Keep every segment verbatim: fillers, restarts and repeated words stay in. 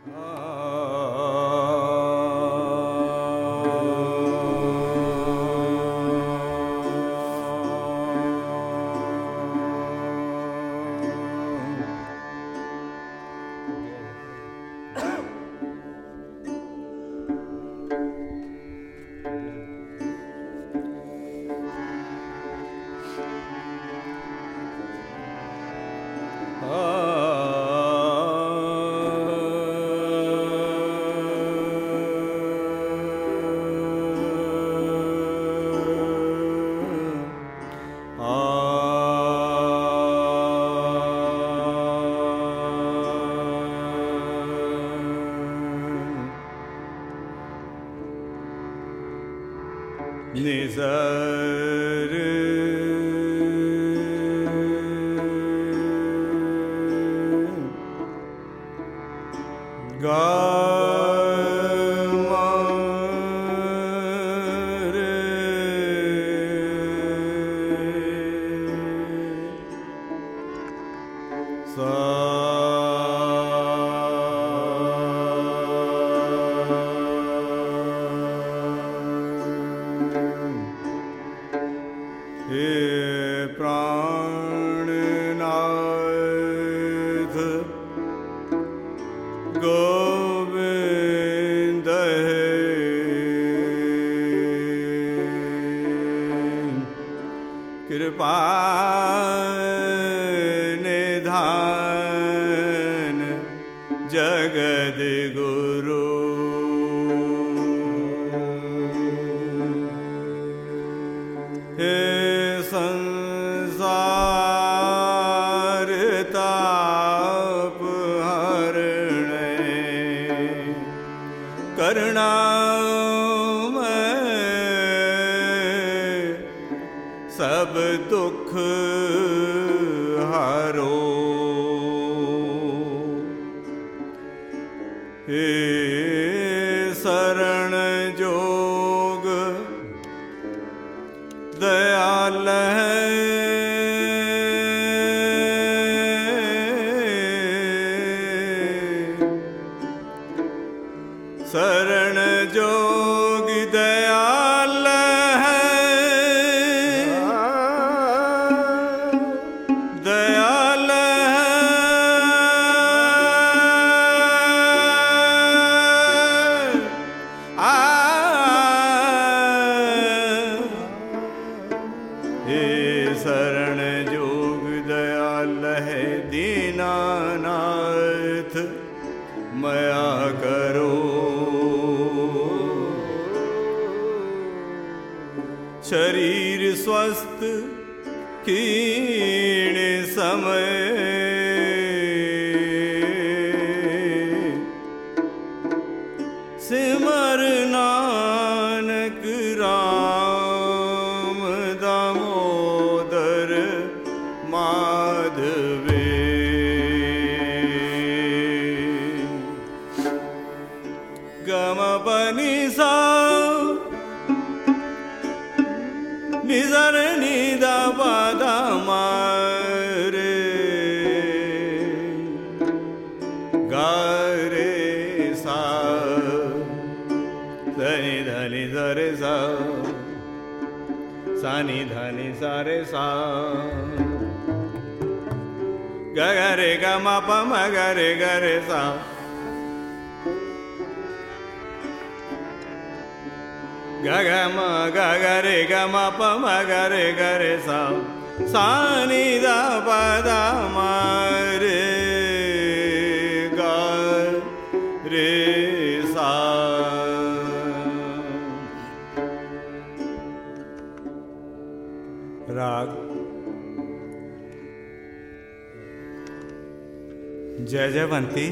जय जयवंती।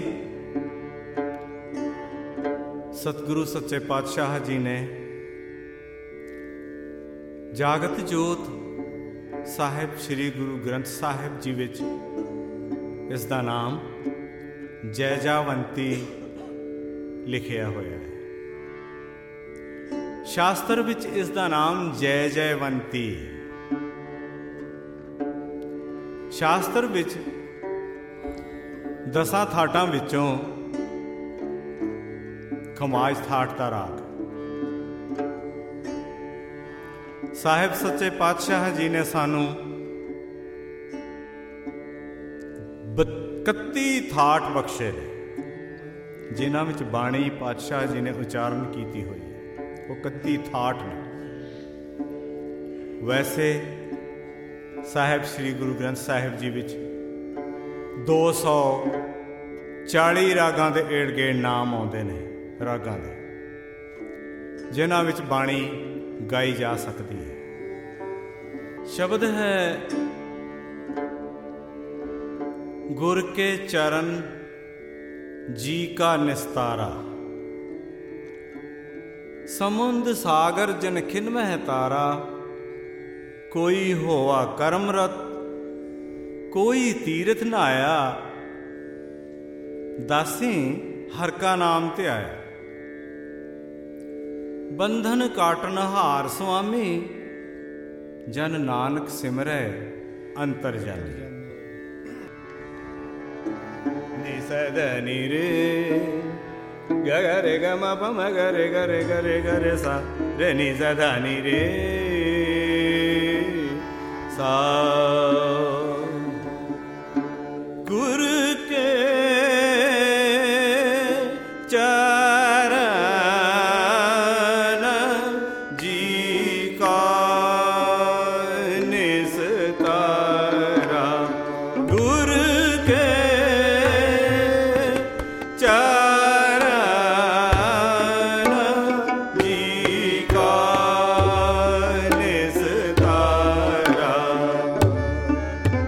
सतगुरु सच्चे पातशाह जी ने जागत जोत साहिब श्री गुरु ग्रंथ साहिब जी विच इस दा नाम जय जावंती लिखिया होया है। शास्त्र विच इस दा नाम जय जयवंती है। शास्त्र विच दसां थाटां विचों ਖਮਾਜ ਠਾਠ ਦਾ ਰਾਗ। ਸਾਹਿਬ ਸੱਚੇ ਪਾਤਸ਼ਾਹ ਜੀ ਨੇ ਸਾਨੂੰ ਇਕੱਤੀ ਠਾਠ ਬਖਸ਼ੇ ਨੇ, ਜਿਨ੍ਹਾਂ ਵਿੱਚ ਬਾਣੀ ਪਾਤਸ਼ਾਹ ਜੀ ਨੇ ਉਚਾਰਨ ਕੀਤੀ ਹੋਈ ਹੈ। ਉਹ ਇਕੱਤੀ ਠਾਠ ਨੇ। ਵੈਸੇ ਸਾਹਿਬ ਸ੍ਰੀ ਗੁਰੂ ਗ੍ਰੰਥ ਸਾਹਿਬ ਜੀ ਵਿੱਚ ਦੋ ਸੌ ਚਾਲੀ ਰਾਗਾਂ ਦੇ ਏੜ ਗੇੜ ਨਾਮ ਆਉਂਦੇ ਨੇ, ਰਾਗਾਂ ਦੇ, ਜਿਨ੍ਹਾਂ ਵਿੱਚ ਬਾਣੀ ਗਾਈ ਜਾ ਸਕਦੀ ਹੈ। ਸ਼ਬਦ ਹੈ ਗੁਰ ਕੇ ਚਰਨ ਜੀ ਕਾ ਨਿਸਤਾਰਾ, ਸਮੁੰਦ ਸਾਗਰ ਜਨ ਖਿਨ ਮਹਿ ਤਾਰਾ, ਕੋਈ ਹੋਆ ਕਰਮਰਤ ਕੋਈ ਤੀਰਥ ਨਹਾਇਆ, ਦਾਸੀ ਹਰ ਕਾ ਨਾਮ ਧਿਆਇਆ। ਬੰਧਨ ਕਾਟਨ ਹਾਰ ਸੁਆਮੀ, ਜਨ ਨਾਨਕ ਸਿਮਰੈ ਅੰਤਰ ਜਾਮੀ। ਨੀ ਸਦ ਨੀ ਰੇ ਗ ਗ ਰੇ ਗ ਮ ਪ ਮ ਗ ਰੇ ਗ ਰੇ ਗ ਰੇ ਗ ਰੇ ਸਾ ਰੇ ਨੀ ਸਦ ਨੀ ਰੇ ਸਾ। ਗੁਰ ਕੇ ਚਰਨ ਜੀ ਕਾ ਨਿਸਤਾਰਾ, ਗੁਰ ਕੇ ਚਰਨ ਜੀ ਕਾ ਨਿਸਤਾਰਾ।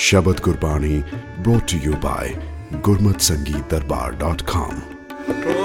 Shabad Gurbani brought to you by gurmat sangeet darbar dot com